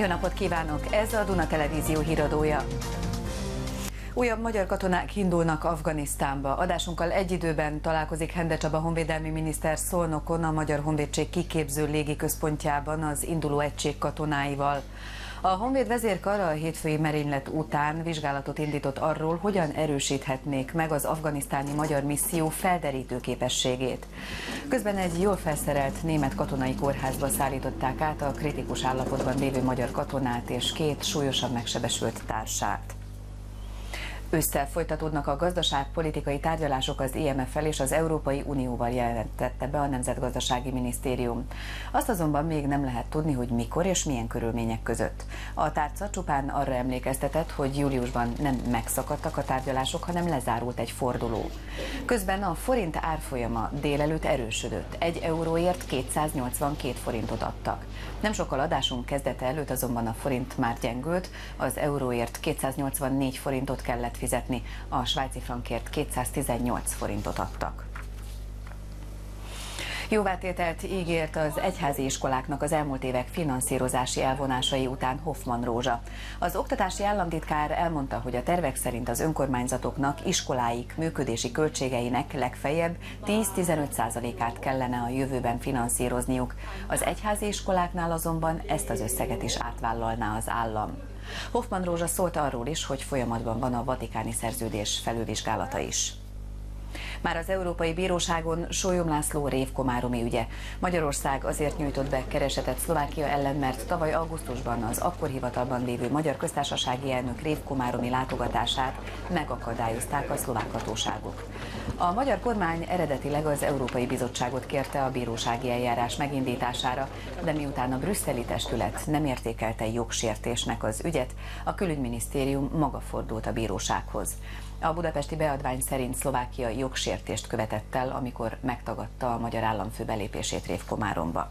Jó napot kívánok! Ez a Duna Televízió híradója. Újabb magyar katonák indulnak Afganisztánba. Adásunkkal egy időben találkozik Hende Csaba honvédelmi miniszter Szolnokon a Magyar Honvédség kiképző légiközpontjában az induló egység katonáival. A honvéd vezérkara a hétfői merénylet után vizsgálatot indított arról, hogyan erősíthetnék meg az afganisztáni magyar misszió felderítő képességét. Közben egy jól felszerelt német katonai kórházba szállították át a kritikus állapotban lévő magyar katonát és két súlyosan megsebesült társát. Ősszel folytatódnak a gazdaságpolitikai tárgyalások az IMF-fel és az Európai Unióval, jelentette be a Nemzetgazdasági Minisztérium. Azt azonban még nem lehet tudni, hogy mikor és milyen körülmények között. A tárca csupán arra emlékeztetett, hogy júliusban nem megszakadtak a tárgyalások, hanem lezárult egy forduló. Közben a forint árfolyama délelőtt erősödött. 1 euróért 282 forintot adtak. Nem sokkal adásunk kezdete előtt azonban a forint már gyengült, az euróért 284 forintot kellett fizetni, a svájci frankért 218 forintot adtak. Jóvátételt ígért az egyházi iskoláknak az elmúlt évek finanszírozási elvonásai után Hoffmann Rózsa. Az oktatási államtitkár elmondta, hogy a tervek szerint az önkormányzatoknak iskoláik működési költségeinek legfeljebb 10-15%-át kellene a jövőben finanszírozniuk. Az egyházi iskoláknál azonban ezt az összeget is átvállalná az állam. Hoffmann Rózsa szólt arról is, hogy folyamatban van a vatikáni szerződés felülvizsgálata is. Már az Európai Bíróságon Sólyom László révkomáromi ügye. Magyarország azért nyújtott be keresetet Szlovákia ellen, mert tavaly augusztusban az akkor hivatalban lévő magyar köztársasági elnök révkomáromi látogatását megakadályozták a szlovák hatóságok. A magyar kormány eredetileg az Európai Bizottságot kérte a bírósági eljárás megindítására, de miután a brüsszeli testület nem értékelte jogsértésnek az ügyet, a külügyminisztérium maga fordult a bírósághoz. A budapesti beadvány szerint Szlovákia jogsértést követett el, amikor megtagadta a magyar államfő belépését Révkomáromba.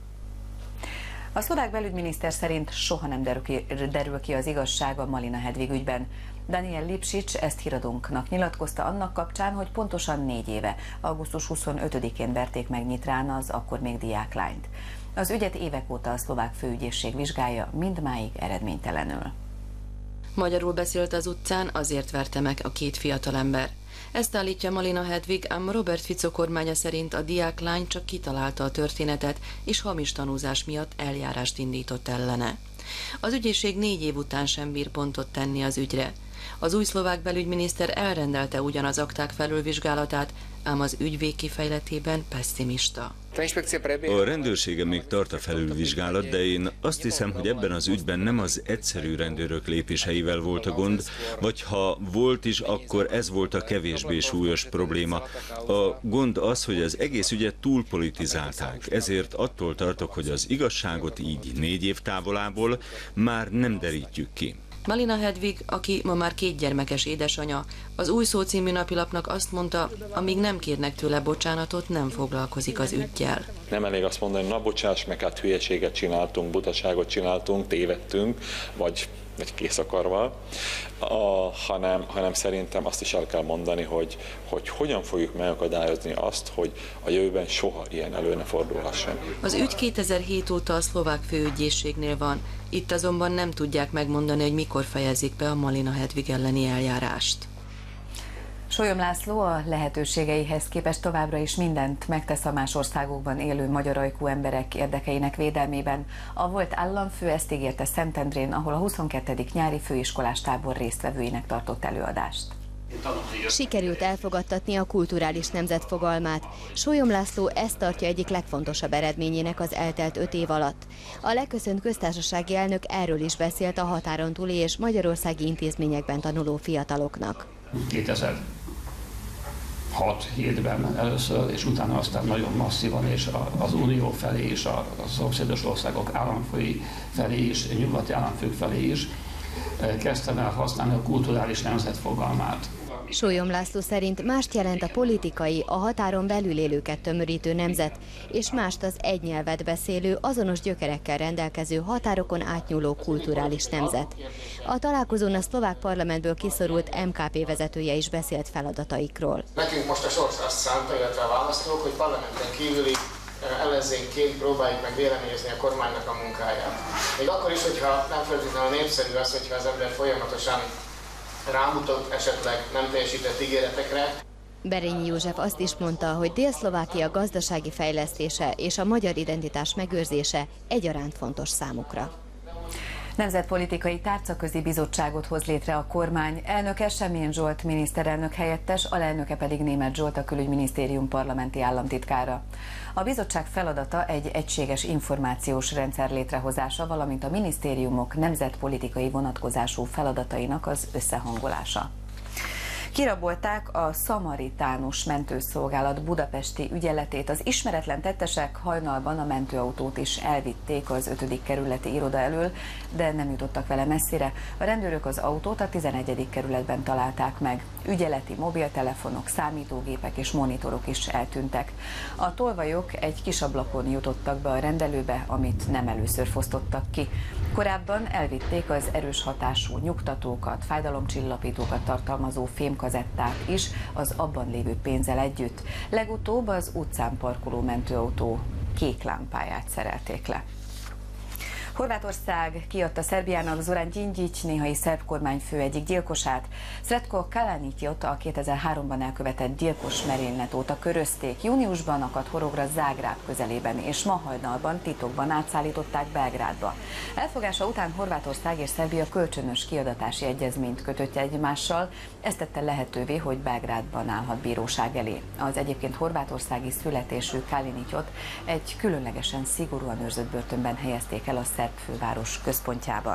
A szlovák belügyminiszter szerint soha nem derül ki az igazság a Malina Hedvig ügyben. Daniel Lipsics ezt híradónknak nyilatkozta annak kapcsán, hogy pontosan 4 éve, augusztus 25-én verték meg Nyitrán az akkor még diáklányt. Az ügyet évek óta a szlovák főügyészség vizsgálja, mindmáig eredménytelenül. Magyarul beszélt az utcán, azért verte meg a két fiatalember. Ezt állítja Malina Hedvig, ám Robert Fico kormánya szerint a diáklány csak kitalálta a történetet, és hamis tanúzás miatt eljárást indított ellene. Az ügyészség 4 év után sem bír pontot tenni az ügyre. Az új szlovák belügyminiszter elrendelte ugyan az akták felülvizsgálatát, ám az ügy végkifejletében pesszimista. A rendőrsége még tart a felülvizsgálat, de én azt hiszem, hogy ebben az ügyben nem az egyszerű rendőrök lépéseivel volt a gond, vagy ha volt is, akkor ez volt a kevésbé súlyos probléma. A gond az, hogy az egész ügyet túlpolitizálták, ezért attól tartok, hogy az igazságot így 4 év távolából már nem derítjük ki. Malina Hedvig, aki ma már 2 gyermekes édesanya, az Új Szó című napilapnak azt mondta, amíg nem kérnek tőle bocsánatot, nem foglalkozik az üggyel. Nem elég azt mondani, na bocsáss meg, hát hülyeséget csináltunk, butaságot csináltunk, tévedtünk, vagy készakarval, hanem szerintem azt is el kell mondani, hogy hogyan fogjuk megakadályozni azt, hogy a jövőben soha ilyen elő ne fordulhasson. Az ügy 2007 óta a szlovák főügyészségnél van, itt azonban nem tudják megmondani, hogy mikor fejezik be a Malina Hedvig elleni eljárást. Sólyom László a lehetőségeihez képest továbbra is mindent megtesz a más országokban élő magyar ajkú emberek érdekeinek védelmében. A volt államfő ezt ígérte Szentendrén, ahol a 22. nyári főiskolás tábor résztvevőinek tartott előadást. Sikerült elfogadtatni a kulturális nemzet fogalmát. Sólyom László ezt tartja egyik legfontosabb eredményének az eltelt 5 év alatt. A leköszönt köztársasági elnök erről is beszélt a határon túli és magyarországi intézményekben tanuló fiataloknak. 2006-7-ben először, és utána aztán nagyon masszívan, és az Unió felé is, a szomszédos országok államfői felé is, nyugati államfők felé is kezdtem el használni a kulturális nemzet fogalmát. Sólyom László szerint mást jelent a politikai, a határon belül élőket tömörítő nemzet, és mást az egy nyelvet beszélő, azonos gyökerekkel rendelkező határokon átnyúló kulturális nemzet. A találkozón a szlovák parlamentből kiszorult MKP vezetője is beszélt feladataikról. Nekünk most a sors azt szánta, illetve a választók, hogy parlamenten kívüli ellenzékként próbáljuk meg véleményezni a kormánynak a munkáját. Még akkor is, hogyha nem feltétlenül népszerű az, hogyha az ember folyamatosan rámutat esetleg nem teljesített ígéretekre. Berényi József azt is mondta, hogy Dél-Szlovákia gazdasági fejlesztése és a magyar identitás megőrzése egyaránt fontos számukra. Nemzetpolitikai tárcaközi bizottságot hoz létre a kormány, elnöke Semjén Zsolt miniszterelnök helyettes, alelnöke pedig Németh Zsolt, a külügyminisztérium parlamenti államtitkára. A bizottság feladata egy egységes információs rendszer létrehozása, valamint a minisztériumok nemzetpolitikai vonatkozású feladatainak az összehangolása. Kirabolták a Szamaritánus mentőszolgálat budapesti ügyeletét. Az ismeretlen tettesek hajnalban a mentőautót is elvitték az 5. kerületi iroda elől, de nem jutottak vele messzire. A rendőrök az autót a 11. kerületben találták meg. Ügyeleti mobiltelefonok, számítógépek és monitorok is eltűntek. A tolvajok egy kis ablakon jutottak be a rendelőbe, amit nem először fosztottak ki. Korábban elvitték az erős hatású nyugtatókat, fájdalomcsillapítókat tartalmazó fémkazettát is az abban lévő pénzzel együtt. Legutóbb az utcán parkoló mentőautó kék lámpáját szerelték le. Horvátország kiadta Szerbiának Zoran Đinđić, néhai szerb kormányfő egyik gyilkosát. Sretko Kalanićot a 2003-ban elkövetett gyilkos merénylet óta körözték. Júniusban akadt horogra Zágráb közelében, és ma hajnalban titokban átszállították Belgrádba. Elfogása után Horvátország és Szerbia kölcsönös kiadatási egyezményt kötött egymással. Ez tette lehetővé, hogy Belgrádban állhat bíróság elé. Az egyébként horvátországi születésű Kalanićot egy különlegesen szigorúan őrzött börtönben helyezték el a szerb főváros központjában.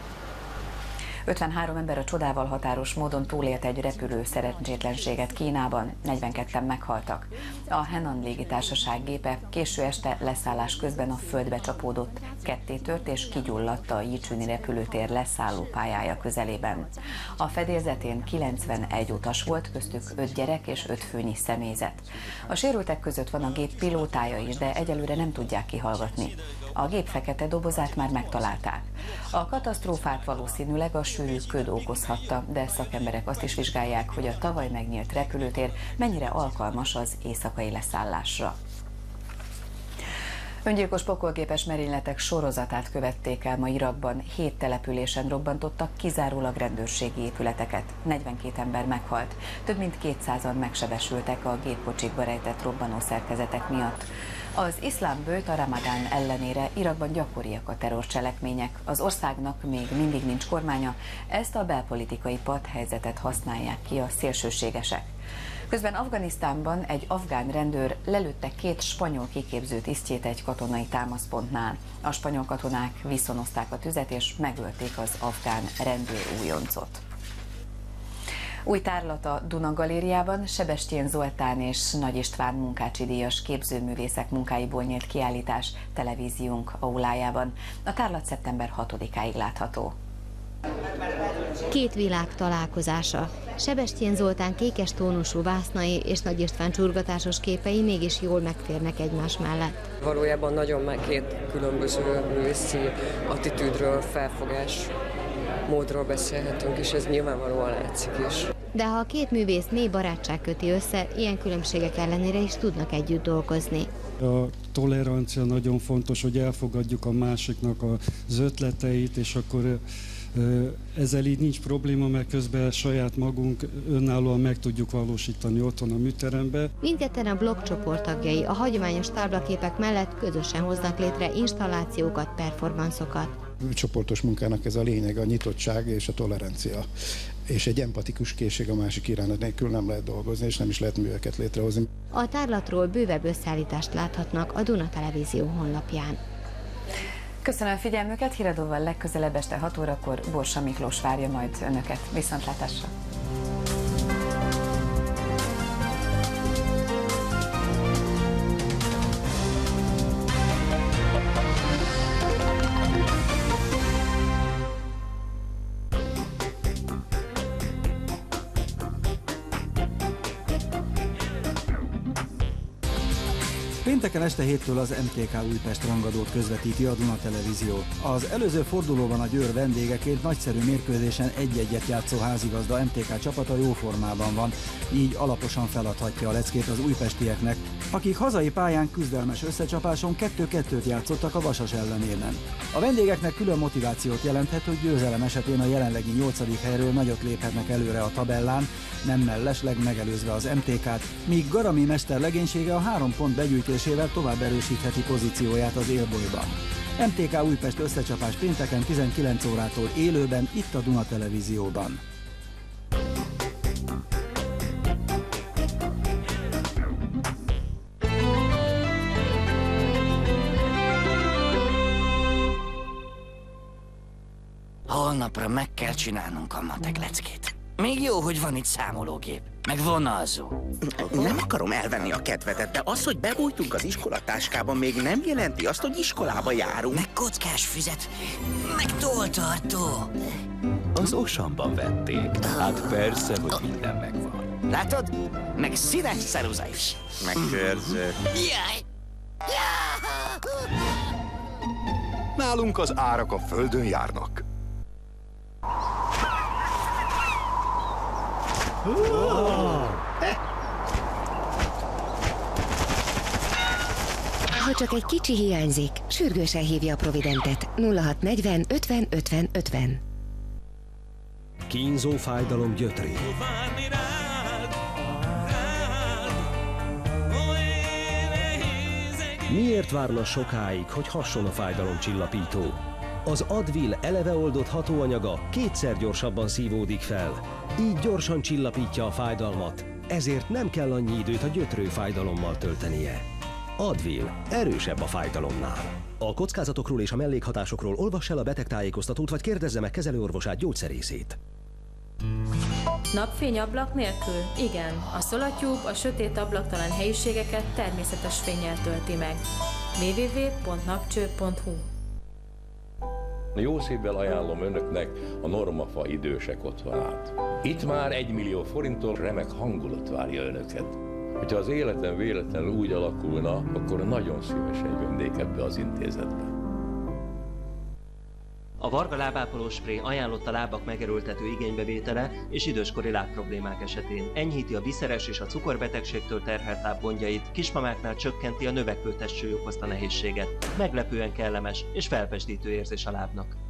53 ember a csodával határos módon túlélt egy repülő szerencsétlenséget Kínában, 42-en meghaltak. A Henan légitársaság gépe késő este leszállás közben a földbe csapódott, kettétört és kigyulladt a Jicsúni repülőtér leszállópályája közelében. A fedélzetén 91 utas volt, köztük 5 gyerek és 5 főnyi személyzet. A sérültek között van a gép pilótája is, de egyelőre nem tudják kihallgatni. A gép fekete dobozát már megtalálták. A katasztrófát valószínűleg a sűrű köd okozhatta, de szakemberek azt is vizsgálják, hogy a tavaly megnyílt repülőtér mennyire alkalmas az éjszakai leszállásra. Öngyilkos pokolgépes merényletek sorozatát követték el ma Irakban. 7 településen robbantottak kizárólag rendőrségi épületeket. 42 ember meghalt, több mint 200-an megsebesültek a gépkocsikba rejtett robbanószerkezetek miatt. Az iszlám böjt a Ramadán ellenére Irakban gyakoriak a terrorcselekmények. Az országnak még mindig nincs kormánya, ezt a belpolitikai padhelyzetet használják ki a szélsőségesek. Közben Afganisztánban egy afgán rendőr lelőtte 2 spanyol kiképző tisztjét egy katonai támaszpontnál. A spanyol katonák viszonozták a tüzet és megölték az afgán rendőr újoncot. Új tárlat a Duna Galériában, Sebestyén Zoltán és Nagy István Munkácsi díjas képzőművészek munkáiból nyílt kiállítás televíziónk aulájában. A tárlat szeptember 6-áig látható. 2 világ találkozása. Sebestyén Zoltán kékes tónusú vásznai és Nagy István csurgatásos képei mégis jól megférnek egymás mellett. Valójában nagyon már 2 különböző művészi attitűdről, felfogás módról beszélhetünk, és ez nyilvánvalóan látszik is. De ha a 2 művész mély barátság köti össze, ilyen különbségek ellenére is tudnak együtt dolgozni. A tolerancia nagyon fontos, hogy elfogadjuk a másiknak az ötleteit, és akkor ezzel így nincs probléma, mert közben saját magunk önállóan meg tudjuk valósítani otthon a műterembe. Mindketten a blogcsoport tagjai a hagyományos táblaképek mellett közösen hoznak létre installációkat, performanszokat. A csoportos munkának ez a lényeg, a nyitottság és a tolerancia. És egy empatikus készség a másik iránt nélkül nem lehet dolgozni, és nem is lehet műveket létrehozni. A tárlatról bővebb összeállítást láthatnak a Duna Televízió honlapján. Köszönöm a figyelmüket, híradóval legközelebb este 6 órakor Borsa Miklós várja majd önöket. Viszontlátásra! Pénteken este 7-től az MTK Újpest rangadót közvetíti a Duna Televízió. Az előző fordulóban a Győr vendégeként nagyszerű mérkőzésen 1-1-et játszó házigazda MTK csapata jó formában van, így alaposan feladhatja a leckét az újpestieknek, akik hazai pályán küzdelmes összecsapáson 2-2-t játszottak a Vasas ellenében. A vendégeknek külön motivációt jelenthet, hogy győzelem esetén a jelenlegi 8. helyről nagyot léphetnek előre a tabellán, nem mellesleg megelőzve az MTK-t, míg Garami mester legénysége a 3 pont begyűjtésével tovább erősítheti pozícióját az élbolyban. MTK Újpest összecsapás pénteken 19 órától élőben itt a Duna Televízióban. Holnapra meg kell csinálnunk a matek leckét. Még jó, hogy van itt számológép, meg vonalzó. Nem akarom elvenni a kedvedet, de az, hogy bebújtunk az iskolatáskában, még nem jelenti azt, hogy iskolába járunk. Meg kockás füzet, meg tolltartó. Az Osamban vették. Hát persze, hogy minden megvan. Látod? Meg színes ceruza is. Meg körző. Jaj! Nálunk az árak a földön járnak. Ha csak egy kicsi hiányzik, sürgősen hívja a Providentet. 0640 50 50 50. Kínzó fájdalom gyötré. Miért várna sokáig, hogy hasson a fájdalomcsillapító? Az Advil eleve oldott hatóanyaga 2-szer gyorsabban szívódik fel. Így gyorsan csillapítja a fájdalmat, ezért nem kell annyi időt a gyötrő fájdalommal töltenie. Advil erősebb a fájdalomnál. A kockázatokról és a mellékhatásokról olvass el a betegtájékoztatót, vagy kérdezze meg kezelőorvosát, gyógyszerészét. Napfény ablak nélkül? Igen. A SolarTube a sötét ablaktalan helyiségeket természetes fénnyel tölti meg. www.napcső.hu. Jó szívvel ajánlom önöknek a Normafa idősek otthonát. Itt már 1 millió forinttól remek hangulat várja önöket. Hogyha az életem véletlenül úgy alakulna, akkor nagyon szívesen jönnék ebbe az intézetbe. A Varga lábápoló spré ajánlott a lábak megerőltető igénybevétele és időskori lábproblémák esetén. Enyhíti a viszeres és a cukorbetegségtől terhelt láb gondjait, kismamáknál csökkenti a növekvő testsúly okozta nehézséget. Meglepően kellemes és felpesdítő érzés a lábnak.